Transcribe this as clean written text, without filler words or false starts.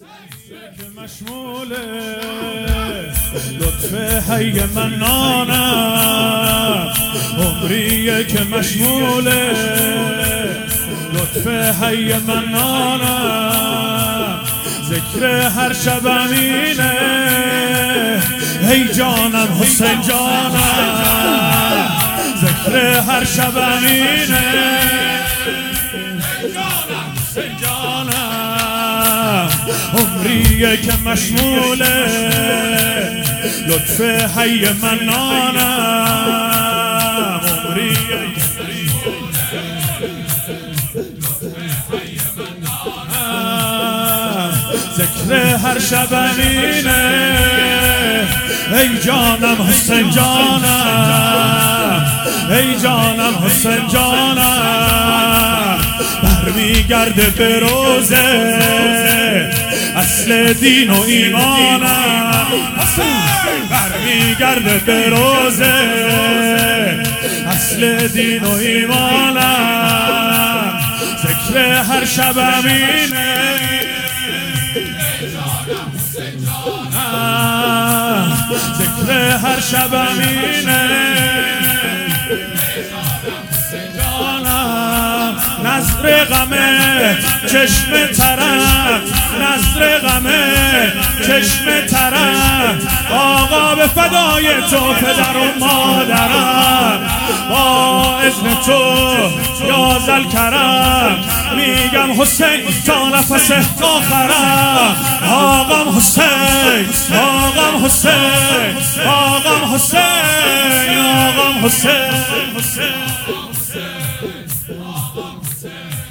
که مشمول لطف حی منانم، عمریه که مشمول لطف حی منانم، ذکر هر شبم اینه ای جانم حسین جانم، ذکر هر شبم اینه ای جانم حسین جانم، عمریه که مشمول لطف حی منانم، عمریه که ذکر هر شبم اینه ای جانم حسین جانم، ای جانم حسین جانم، برمیگرده به روزه اصل دین و ایمانم، برمیگرده به روزه اصل دین و ایمانم، ذکر هر شبم اینه ذکر هر شبم اینه جانم، نظر غمه چشم ترم، نظر غمه چشم ترم، آقا به فدای تو پدر و مادرم، با اذن تو یا ذوالکرم میگم حسین تا نفس آخرم، آقام حسین آقام حسین آقام حسین آقام حسین